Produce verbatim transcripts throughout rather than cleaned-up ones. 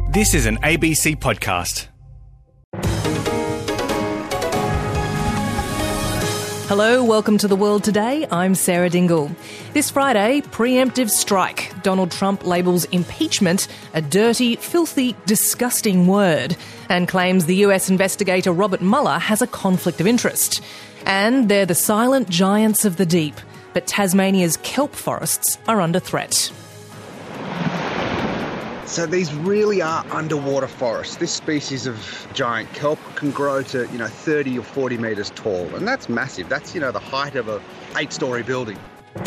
This is an A B C podcast. Hello, welcome to The World Today. I'm Sarah Dingle. This Friday, preemptive strike. Donald Trump labels impeachment a dirty, filthy, disgusting word and claims the U S investigator Robert Mueller has a conflict of interest. And they're the silent giants of the deep, but Tasmania's kelp forests are under threat. So these really are underwater forests. This species of giant kelp can grow to, you know, thirty or forty metres tall. And that's massive. That's, you know, the height of a eight-storey building.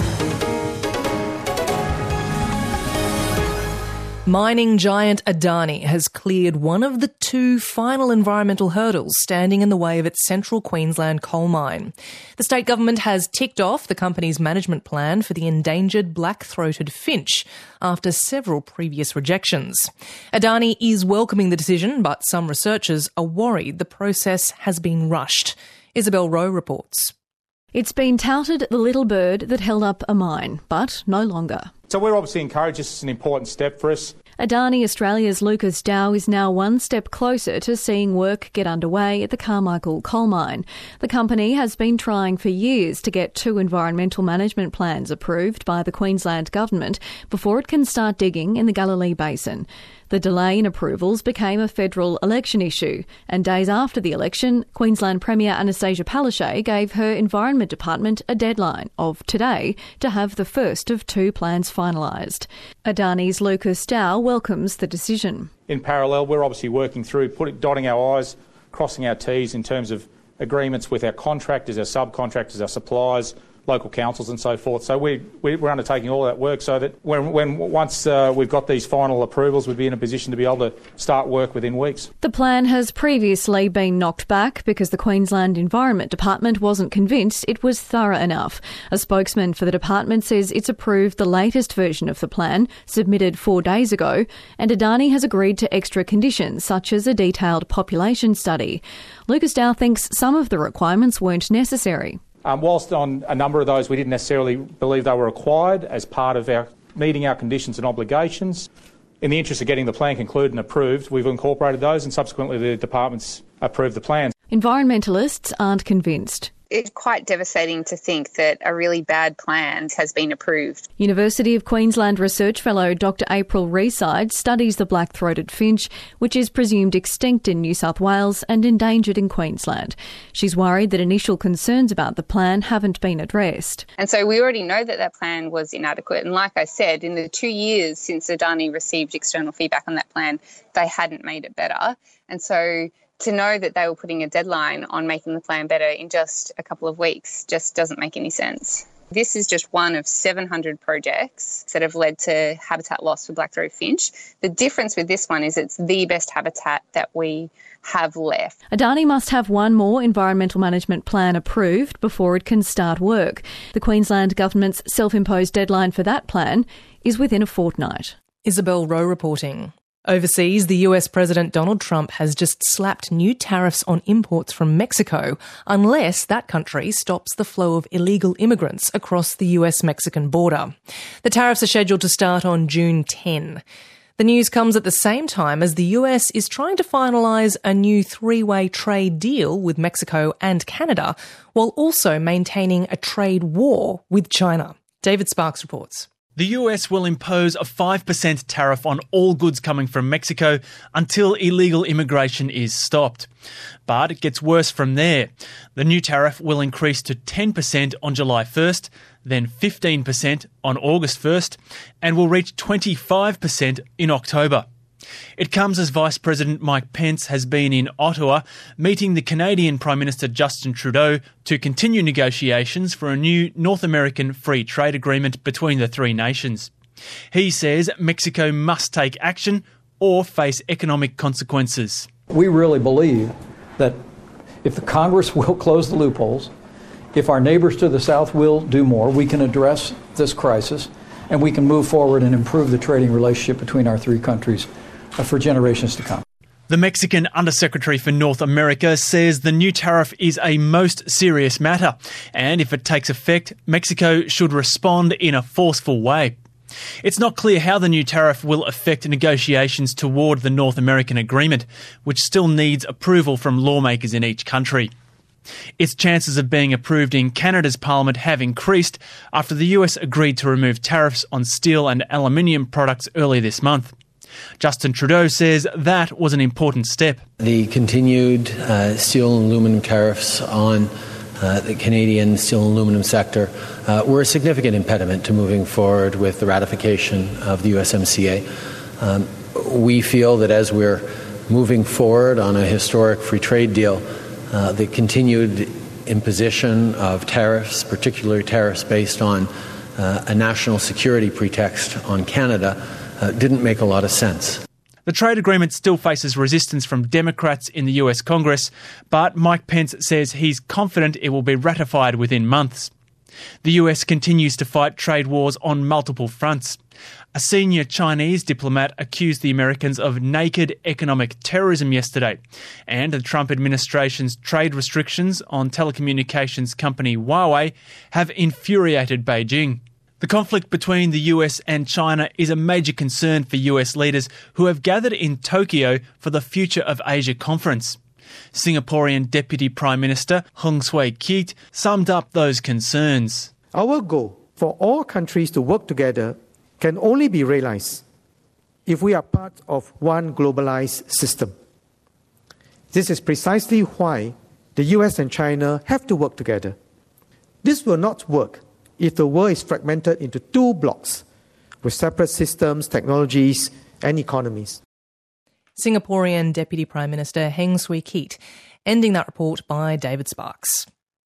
Mining giant Adani has cleared one of the two final environmental hurdles standing in the way of its central Queensland coal mine. The state government has ticked off the company's management plan for the endangered black-throated finch after several previous rejections. Adani is welcoming the decision, but some researchers are worried the process has been rushed. Isabel Rowe reports. It's been touted the little bird that held up a mine, but no longer. So we're obviously encouraged. This is an important step for us. Adani Australia's Lucas Dow is now one step closer to seeing work get underway at the Carmichael coal mine. The company has been trying for years to get two environmental management plans approved by the Queensland government before it can start digging in the Galilee Basin. The delay in approvals became a federal election issue, and days after the election, Queensland Premier Anastasia Palaszczuk gave her Environment Department a deadline of today to have the first of two plans finalised. Adani's Lucas Dow welcomes the decision. In parallel, we're obviously working through, putting, dotting our I's, crossing our T's in terms of agreements with our contractors, our subcontractors, our suppliers, local councils and so forth. So we, we, we're undertaking all that work so that when, when once uh, we've got these final approvals, we'd be in a position to be able to start work within weeks. The plan has previously been knocked back because the Queensland Environment Department wasn't convinced it was thorough enough. A spokesman for the department says it's approved the latest version of the plan, submitted four days ago, and Adani has agreed to extra conditions such as a detailed population study. Lucas Dow thinks some of the requirements weren't necessary. Um, whilst on a number of those we didn't necessarily believe they were required as part of our meeting our conditions and obligations, in the interest of getting the plan concluded and approved, we've incorporated those and subsequently the department's approved the plans. Environmentalists aren't convinced. It's quite devastating to think that a really bad plan has been approved. University of Queensland research fellow Doctor April Reeside studies the black-throated finch, which is presumed extinct in New South Wales and endangered in Queensland. She's worried that initial concerns about the plan haven't been addressed. And so we already know that that plan was inadequate. And like I said, in the two years since Adani received external feedback on that plan, they hadn't made it better. And so to know that they were putting a deadline on making the plan better in just a couple of weeks just doesn't make any sense. This is just one of seven hundred projects that have led to habitat loss for black-throated finch. The difference with this one is it's the best habitat that we have left. Adani must have one more environmental management plan approved before it can start work. The Queensland government's self-imposed deadline for that plan is within a fortnight. Isabel Rowe reporting. Overseas, the U S President Donald Trump has just slapped new tariffs on imports from Mexico unless that country stops the flow of illegal immigrants across the U S-Mexican border. The tariffs are scheduled to start on June tenth. The news comes at the same time as the U S is trying to finalise a new three-way trade deal with Mexico and Canada, while also maintaining a trade war with China. David Sparks reports. The U S will impose a five percent tariff on all goods coming from Mexico until illegal immigration is stopped. But it gets worse from there. The new tariff will increase to ten percent on July first, then fifteen percent on August first, and will reach twenty-five percent in October. It comes as Vice President Mike Pence has been in Ottawa meeting the Canadian Prime Minister Justin Trudeau to continue negotiations for a new North American free trade agreement between the three nations. He says Mexico must take action or face economic consequences. We really believe that if the Congress will close the loopholes, if our neighbors to the south will do more, we can address this crisis and we can move forward and improve the trading relationship between our three countries for generations to come. The Mexican Undersecretary for North America says the new tariff is a most serious matter, and if it takes effect, Mexico should respond in a forceful way. It's not clear how the new tariff will affect negotiations toward the North American agreement, which still needs approval from lawmakers in each country. Its chances of being approved in Canada's parliament have increased after the U S agreed to remove tariffs on steel and aluminium products earlier this month. Justin Trudeau says that was an important step. The continued uh, steel and aluminum tariffs on uh, the Canadian steel and aluminum sector uh, were a significant impediment to moving forward with the ratification of the U S M C A. Um, we feel that as we're moving forward on a historic free trade deal, uh, the continued imposition of tariffs, particularly tariffs based on uh, a national security pretext on Canada, Uh, didn't make a lot of sense. The trade agreement still faces resistance from Democrats in the U S Congress, but Mike Pence says he's confident it will be ratified within months. The U S continues to fight trade wars on multiple fronts. A senior Chinese diplomat accused the Americans of naked economic terrorism yesterday, and the Trump administration's trade restrictions on telecommunications company Huawei have infuriated Beijing. The conflict between the U S and China is a major concern for U S leaders who have gathered in Tokyo for the Future of Asia conference. Singaporean Deputy Prime Minister Heng Swee-keat summed up those concerns. Our goal for all countries to work together can only be realised if we are part of one globalised system. This is precisely why the U S and China have to work together. This will not work if the world is fragmented into two blocks with separate systems, technologies and economies. Singaporean Deputy Prime Minister Heng Swee-keat, ending that report by David Sparks.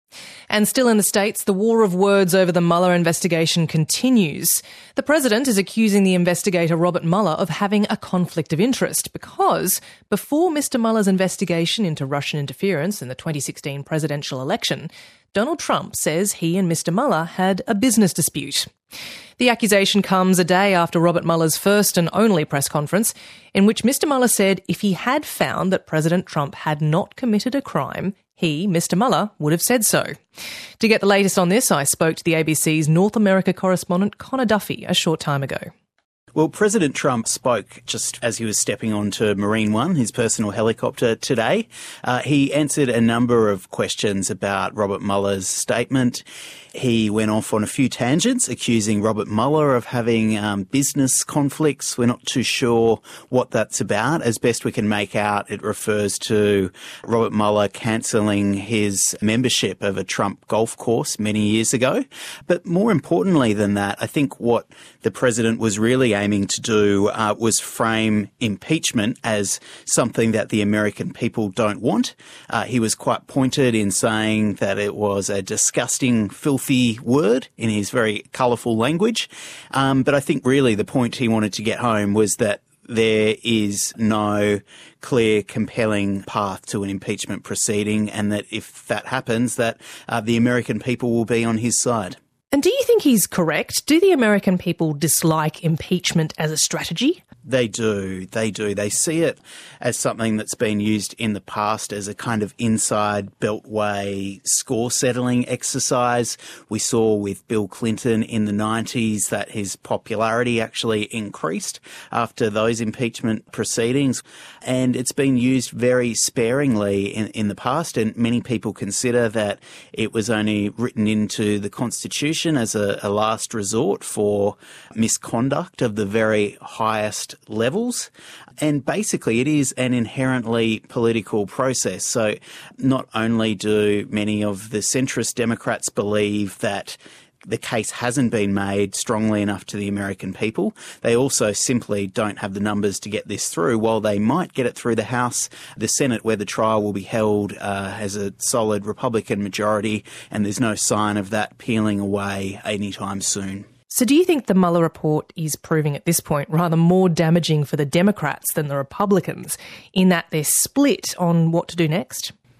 And still in the States, the war of words over the Mueller investigation continues. The president is accusing the investigator Robert Mueller of having a conflict of interest because before Mister Mueller's investigation into Russian interference in the twenty sixteen presidential election, Donald Trump says he and Mister Mueller had a business dispute. The accusation comes a day after Robert Mueller's first and only press conference, in which Mister Mueller said if he had found that President Trump had not committed a crime, he, Mister Mueller, would have said so. To get the latest on this, I spoke to the A B C's North America correspondent Connor Duffy a short time ago. Well, President Trump spoke just as he was stepping onto Marine One, his personal helicopter, today. Uh, he answered a number of questions about Robert Mueller's statement. He went off on a few tangents, accusing Robert Mueller of having um, business conflicts. We're not too sure what that's about. As best we can make out, it refers to Robert Mueller cancelling his membership of a Trump golf course many years ago. But more importantly than that, I think what the president was really aiming to do uh, was frame impeachment as something that the American people don't want. Uh, he was quite pointed in saying that it was a disgusting, filthy word in his very colourful language. Um, but I think really the point he wanted to get home was that there is no clear, compelling path to an impeachment proceeding, and that if that happens, that uh, the American people will be on his side. And do you think he's correct? Do the American people dislike impeachment as a strategy? They do. They do. They see it as something that's been used in the past as a kind of inside beltway score settling exercise. We saw with Bill Clinton in the nineties that his popularity actually increased after those impeachment proceedings. And it's been used very sparingly in, in the past. And many people consider that it was only written into the Constitution as a, a last resort for misconduct of the very highest levels. And basically it is an inherently political process. So not only do many of the centrist Democrats believe that the case hasn't been made strongly enough to the American people, they also simply don't have the numbers to get this through. While they might get it through the House, the Senate, where the trial will be held, uh, has a solid Republican majority, and there's no sign of that peeling away anytime soon. So do you think the Mueller report is proving at this point rather more damaging for the Democrats than the Republicans in that they're split on what to do next?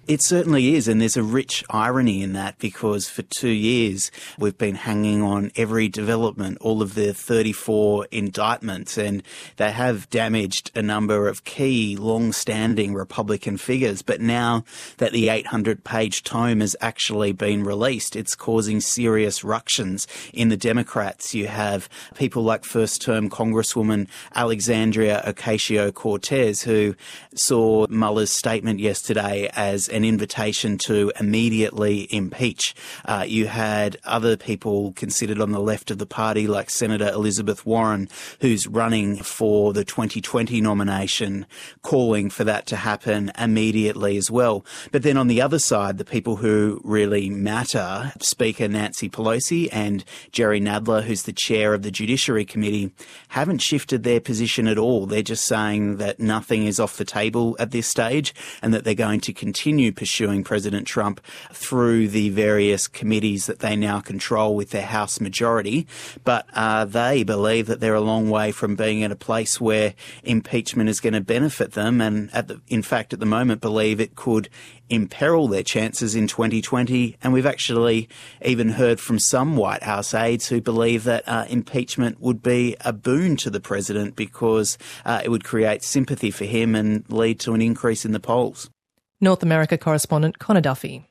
It certainly is, and there's a rich irony in that because for two years we've been hanging on every development, all of the thirty-four indictments, and they have damaged a number of key, long-standing Republican figures. But now that the eight hundred page tome has actually been released, it's causing serious ructions in the Democrats. You have people like first-term Congresswoman Alexandria Ocasio-Cortez, who saw Mueller's statement yesterday as an invitation to immediately impeach. Uh, you had other people considered on the left of the party, like Senator Elizabeth Warren, who's running for the twenty twenty nomination, calling for that to happen immediately as well. But then on the other side, the people who really matter, Speaker Nancy Pelosi and Jerry Nadler, who's the chair of the Judiciary Committee, haven't shifted their position at all. They're just saying that nothing is off the table at this stage and that they're going to continue pursuing President Trump through the various committees that they now control with their House majority. But uh, they believe that they're a long way from being at a place where impeachment is going to benefit them, and at the, in fact at the moment believe it could imperil their chances in twenty twenty. And we've actually even heard from some White House aides who believe that uh, impeachment would be a boon to the president because uh, it would create sympathy for him and lead to an increase in the polls. North America correspondent Connor Duffy.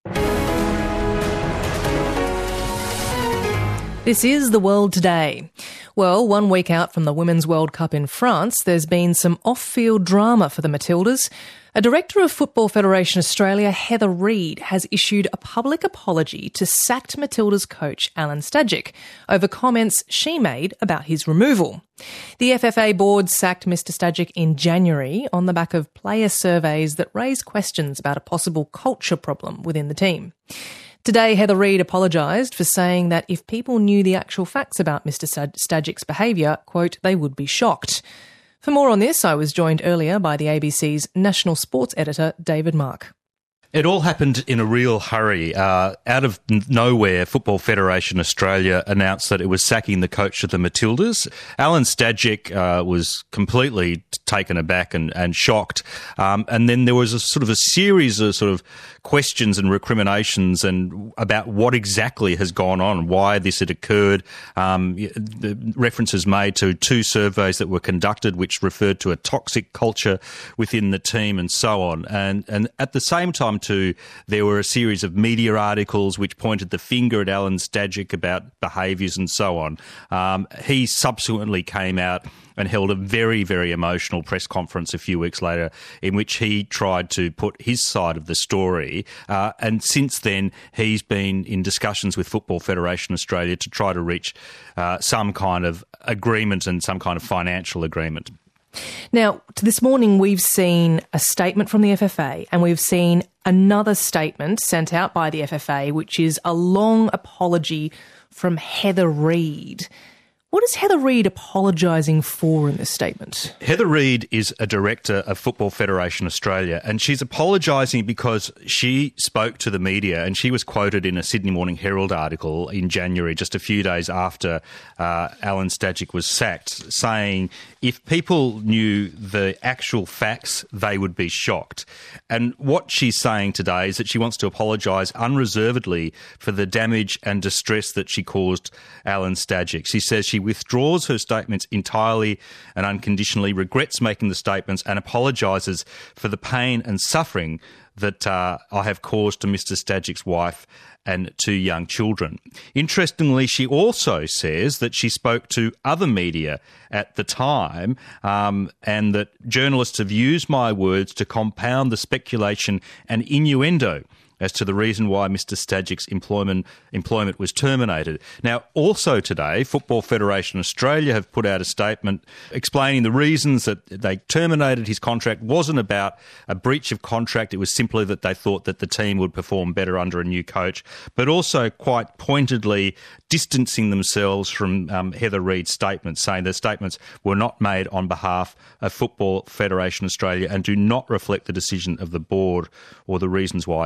This is The World Today. Well, one week out from the Women's World Cup in France, there's been some off-field drama for the Matildas. A director of Football Federation Australia, Heather Reid, has issued a public apology to sacked Matildas coach Alen Stajcic over comments she made about his removal. The F F A board sacked Mister Stajcic in January on the back of player surveys that raised questions about a possible culture problem within the team. Today, Heather Reid apologised for saying that if people knew the actual facts about Mister Stajcic's behaviour, quote, they would be shocked. For more on this, I was joined earlier by the A B C's national sports editor, David Mark. It all happened in a real hurry. Uh, out of nowhere, Football Federation Australia announced that it was sacking the coach of the Matildas. Alen Stajcic uh, was completely taken aback and, and shocked. Um, and then there was a sort of a series of sort of questions and recriminations and about what exactly has gone on, why this had occurred. Um, the references made to two surveys that were conducted, which referred to a toxic culture within the team and so on. And, and at the same time, too, there were a series of media articles which pointed the finger at Alen Stajcic about behaviours and so on. Um, he subsequently came out and held a very, very emotional press conference a few weeks later in which he tried to put his side of the story. Uh, and since then, he's been in discussions with Football Federation Australia to try to reach uh, some kind of agreement and some kind of financial agreement. Now, this morning we've seen a statement from the F F A and we've seen another statement sent out by the F F A, which is a long apology from Heather Reid. What is Heather Reid apologising for in this statement? Heather Reid is a director of Football Federation Australia, and she's apologising because she spoke to the media, and she was quoted in a Sydney Morning Herald article in January, just a few days after uh, Alen Stajcic was sacked, saying if people knew the actual facts, they would be shocked. And what she's saying today is that she wants to apologise unreservedly for the damage and distress that she caused Alen Stajcic. She says she withdraws her statements entirely and unconditionally, regrets making the statements and apologises for the pain and suffering that uh, I have caused to Mister Stajcic's wife and two young children. Interestingly, she also says that she spoke to other media at the time um, and that journalists have used my words to compound the speculation and innuendo as to the reason why Mister Stajcic's employment employment was terminated. Now, also today, Football Federation Australia have put out a statement explaining the reasons that they terminated his contract wasn't about a breach of contract. It was simply that they thought that the team would perform better under a new coach, but also quite pointedly distancing themselves from um, Heather Reid's statements, saying their statements were not made on behalf of Football Federation Australia and do not reflect the decision of the board or the reasons why it took the decision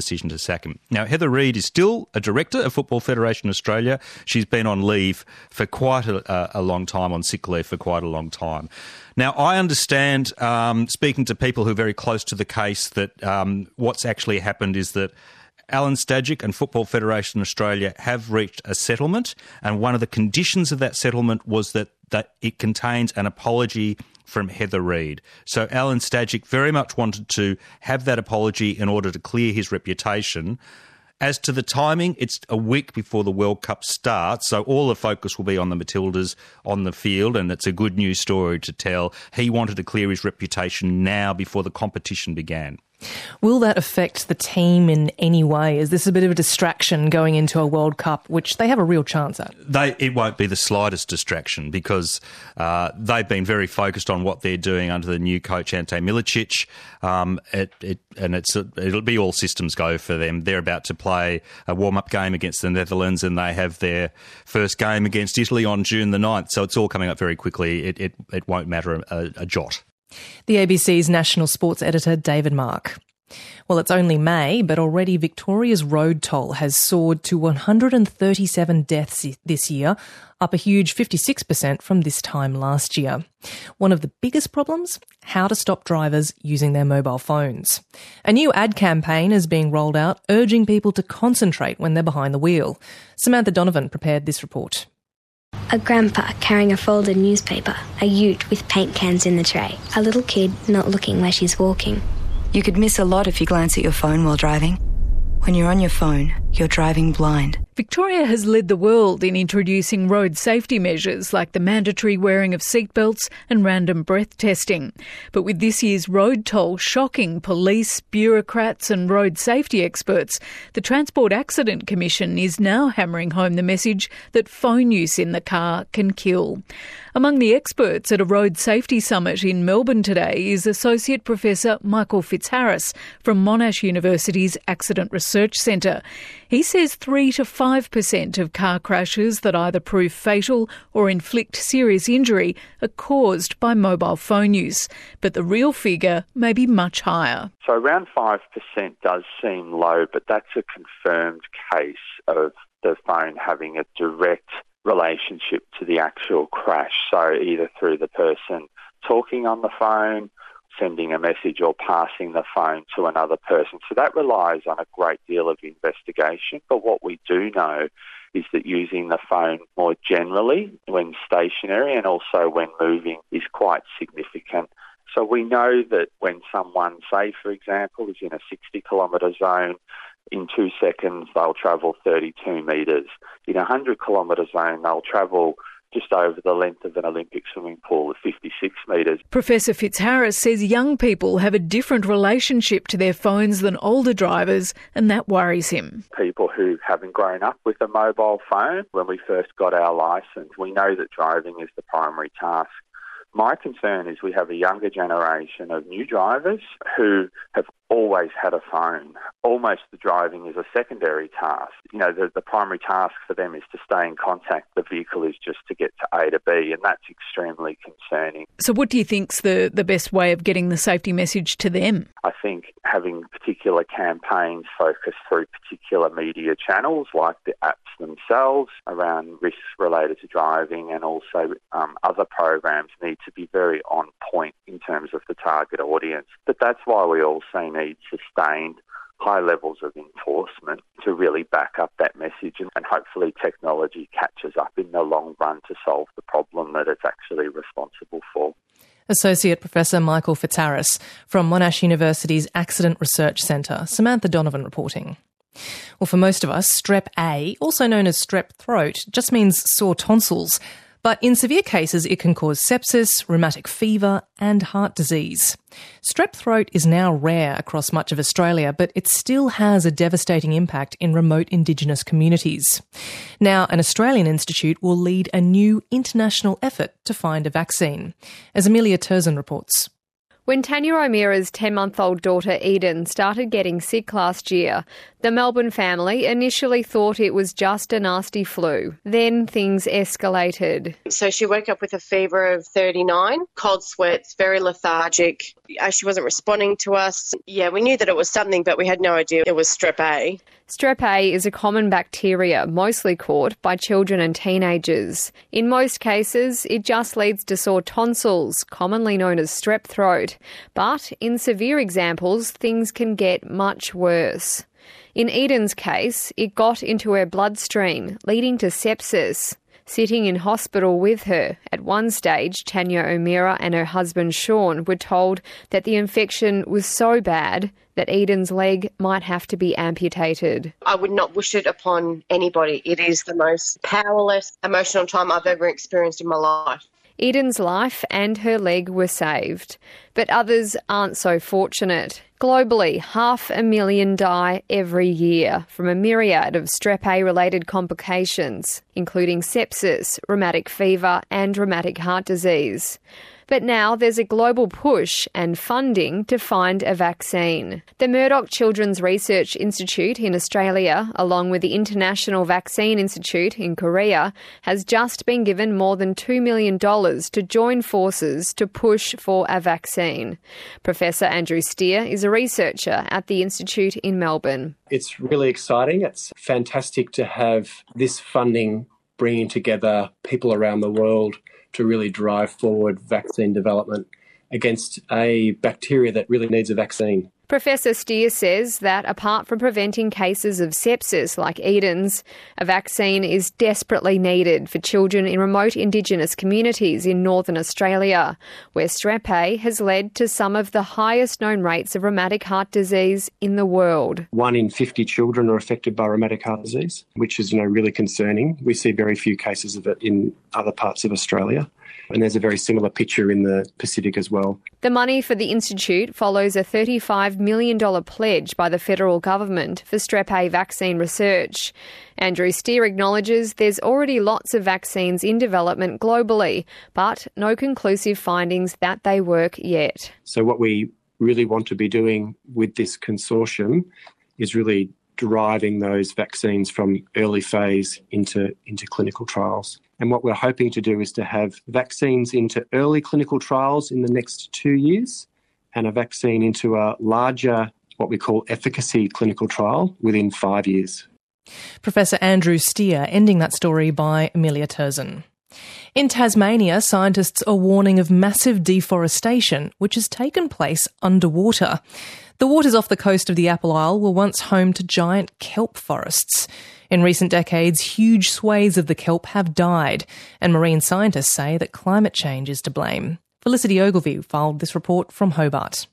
decision to sack him. Now, Heather Reid is still a director of Football Federation Australia. She's been on leave for quite a, a long time, on sick leave for quite a long time. Now, I understand, um, speaking to people who are very close to the case, that um, what's actually happened is that Alen Stajcic and Football Federation Australia have reached a settlement, and one of the conditions of that settlement was that, that it contains an apology from Heather Reid. So Alen Stajcic very much wanted to have that apology in order to clear his reputation. As to the timing, it's a week before the World Cup starts, so all the focus will be on the Matildas on the field, and it's a good news story to tell. He wanted to clear his reputation now before the competition began. Will that affect the team in any way? Is this a bit of a distraction going into a World Cup, which they have a real chance at? They, it won't be the slightest distraction because uh, they've been very focused on what they're doing under the new coach, Ante Milicic, um, it, it, and it's it'll be all systems go for them. They're about to play a warm-up game against the Netherlands, and they have their first game against Italy on June the ninth, so it's all coming up very quickly. It, it, it won't matter a, a jot. The A B C's national sports editor, David Mark. Well, it's only May, but already Victoria's road toll has soared to one hundred thirty-seven deaths this year, up a huge fifty-six percent from this time last year. One of the biggest problems? How to stop drivers using their mobile phones. A new ad campaign is being rolled out urging people to concentrate when they're behind the wheel. Samantha Donovan prepared this report. A grandpa carrying a folded newspaper, a ute with paint cans in the tray, a little kid not looking where she's walking. You could miss a lot if you glance at your phone while driving. When you're on your phone, you're driving blind. Victoria has led the world in introducing road safety measures like the mandatory wearing of seatbelts and random breath testing. But with this year's road toll shocking police, bureaucrats and road safety experts, the Transport Accident Commission is now hammering home the message that phone use in the car can kill. Among the experts at a road safety summit in Melbourne today is Associate Professor Michael Fitzharris from Monash University's Accident Research Centre. He says three to five percent of car crashes that either prove fatal or inflict serious injury are caused by mobile phone use, but the real figure may be much higher. So around five percent does seem low, but that's a confirmed case of the phone having a direct relationship to the actual crash. So either through the person talking on the phone, sending a message or passing the phone to another person. So that relies on a great deal of investigation. But what we do know is that using the phone more generally when stationary and also when moving is quite significant. So we know that when someone, say, for example, is in a sixty kilometre zone, in two seconds they'll travel thirty-two metres. In a one hundred kilometre zone, they'll travel just over the length of an Olympic swimming pool of fifty-six metres. Professor Fitzharris says young people have a different relationship to their phones than older drivers, and that worries him. People who haven't grown up with a mobile phone, when we first got our licence, we know that driving is the primary task. My concern is we have a younger generation of new drivers who have always had a phone. Almost the driving is a secondary task. You know, the, the primary task for them is to stay in contact. The vehicle is just to get to A to B, and that's extremely concerning. So what do you think's the, the best way of getting the safety message to them? I think having particular campaigns focused through particular media channels like the apps themselves around risks related to driving, and also um, other programs need to be very on point in terms of the target audience. But that's why we also need sustained high levels of enforcement to really back up that message, and, and hopefully technology catches up in the long run to solve the problem that it's actually responsible for. Associate Professor Michael Fitzharris from Monash University's Accident Research Centre. Samantha Donovan reporting. Well, for most of us, strep A, also known as strep throat, just means sore tonsils. But in severe cases, it can cause sepsis, rheumatic fever and heart disease. Strep throat is now rare across much of Australia, but it still has a devastating impact in remote Indigenous communities. Now, an Australian institute will lead a new international effort to find a vaccine. As Amelia Terzan reports. When Tanya O'Meara's ten-month-old daughter Eden started getting sick last year, the Melbourne family initially thought it was just a nasty flu. Then things escalated. So she woke up with a fever of thirty-nine, cold sweats, very lethargic. She wasn't responding to us. Yeah, we knew that it was something, but we had no idea it was strep A. Strep A is a common bacteria mostly caught by children and teenagers. In most cases, it just leads to sore tonsils, commonly known as strep throat. But in severe examples, things can get much worse. In Eden's case, it got into her bloodstream, leading to sepsis. Sitting in hospital with her, at one stage, Tanya O'Meara and her husband Sean were told that the infection was so bad that Eden's leg might have to be amputated. I would not wish it upon anybody. It is the most powerless, emotional time I've ever experienced in my life. Eden's life and her leg were saved, but others aren't so fortunate. Globally, half a million die every year from a myriad of strep A-related complications, including sepsis, rheumatic fever and rheumatic heart disease. But now there's a global push and funding to find a vaccine. The Murdoch Children's Research Institute in Australia, along with the International Vaccine Institute in Korea, has just been given more than two million dollars to join forces to push for a vaccine. Professor Andrew Steer is a researcher at the Institute in Melbourne. It's really exciting. It's fantastic to have this funding bringing together people around the world to really drive forward vaccine development against a bacteria that really needs a vaccine. Professor Steer says that apart from preventing cases of sepsis like Eden's, a vaccine is desperately needed for children in remote Indigenous communities in northern Australia, where strep A has led to some of the highest known rates of rheumatic heart disease in the world. One in fifty children are affected by rheumatic heart disease, which is, you know, really concerning. We see very few cases of it in other parts of Australia. And there's a very similar picture in the Pacific as well. The money for the Institute follows a thirty-five million dollars pledge by the federal government for strep A vaccine research. Andrew Steer acknowledges there's already lots of vaccines in development globally, but no conclusive findings that they work yet. So what we really want to be doing with this consortium is really driving those vaccines from early phase into, into clinical trials. And what we're hoping to do is to have vaccines into early clinical trials in the next two years and a vaccine into a larger, what we call efficacy clinical trial within five years. Professor Andrew Steer ending that story by Amelia Terzan. In Tasmania, scientists are warning of massive deforestation, which has taken place underwater. The waters off the coast of the Apple Isle were once home to giant kelp forests. In recent decades, huge swathes of the kelp have died, and marine scientists say that climate change is to blame. Felicity Ogilvie filed this report from Hobart.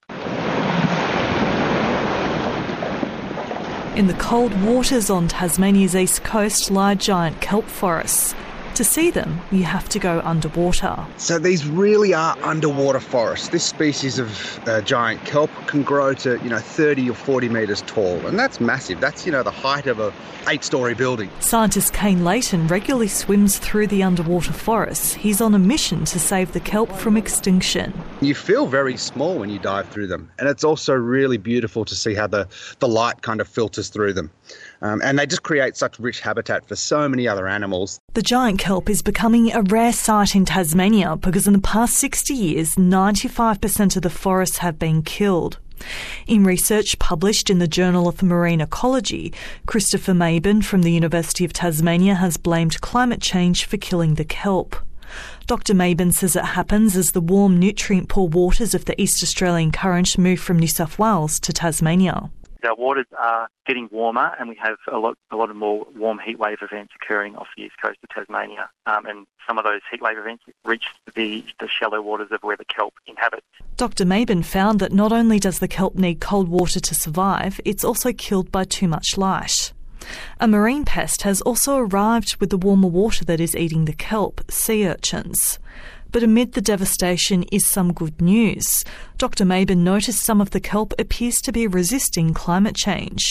In the cold waters on Tasmania's east coast lie giant kelp forests. To see them, you have to go underwater. So these really are underwater forests. This species of uh, giant kelp can grow to, you know, thirty or forty metres tall, and that's massive. That's, you know, the height of a eight-storey building. Scientist Kane Leighton regularly swims through the underwater forests. He's on a mission to save the kelp from extinction. You feel very small when you dive through them, and it's also really beautiful to see how the, the light kind of filters through them. Um, and they just create such rich habitat for so many other animals. The giant kelp is becoming a rare sight in Tasmania because in the past sixty years, ninety-five percent of the forests have been killed. In research published in the Journal of Marine Ecology, Christopher Maben from the University of Tasmania has blamed climate change for killing the kelp. Doctor Maben says it happens as the warm, nutrient-poor waters of the East Australian Current move from New South Wales to Tasmania. Our waters are getting warmer and we have a lot a lot of more warm heatwave events occurring off the east coast of Tasmania. Um, and some of those heatwave events reach the, the shallow waters of where the kelp inhabits. Doctor Maben found that not only does the kelp need cold water to survive, it's also killed by too much light. A marine pest has also arrived with the warmer water that is eating the kelp, sea urchins. But amid the devastation is some good news. Doctor Maben noticed some of the kelp appears to be resisting climate change.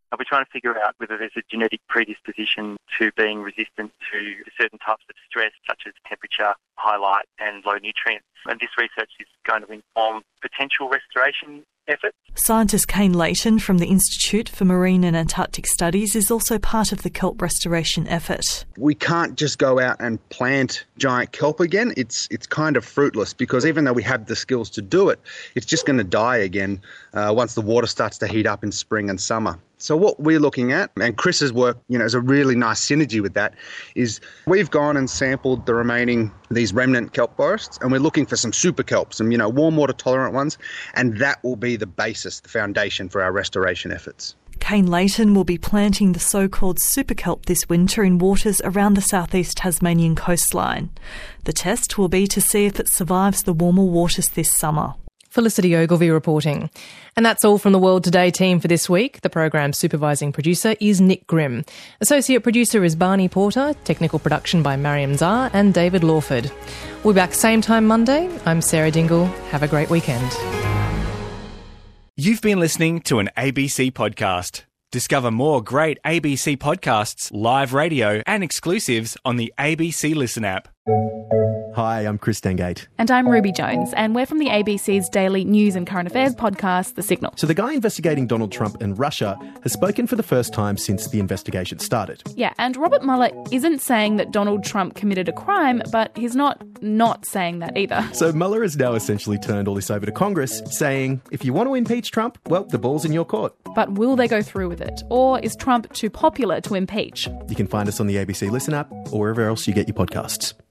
we're trying to figure out whether there's a genetic predisposition to being resistant to certain types of stress, such as temperature, high light and low nutrients. And this research is going to inform potential restoration efforts. Scientist Kane Leighton from the Institute for Marine and Antarctic Studies is also part of the kelp restoration effort. We can't just go out and plant giant kelp again. It's it's kind of fruitless, because even though we have the skills to do it, it's just going to die again uh, once the water starts to heat up in spring and summer. So what we're looking at, and Chris's work, you know, is a really nice synergy with that, is we've gone and sampled the remaining, these remnant kelp forests, and we're looking for some super kelp, some, you know, warm water tolerant ones, and that will be the basis, the foundation for our restoration efforts. Kane Leighton will be planting the so-called super kelp this winter in waters around the southeast Tasmanian coastline. The test will be to see if it survives the warmer waters this summer. Felicity Ogilvie reporting. And that's all from the World Today team for this week. The program's supervising producer is Nick Grimm. Associate producer is Barney Porter. Technical production by Mariam Zar and David Lawford. We'll be back same time Monday. I'm Sarah Dingle. Have a great weekend. You've been listening to an A B C podcast. Discover more great A B C podcasts, live radio and exclusives on the A B C Listen app. Hi, I'm Chris Dengate. And I'm Ruby Jones, and we're from the A B C's daily news and current affairs podcast, The Signal. So the guy investigating Donald Trump and Russia has spoken for the first time since the investigation started. Yeah, and Robert Mueller isn't saying that Donald Trump committed a crime, but he's not not saying that either. So Mueller has now essentially turned all this over to Congress, saying, if you want to impeach Trump, well, the ball's in your court. But will they go through with it? Or is Trump too popular to impeach? You can find us on the A B C Listen app or wherever else you get your podcasts.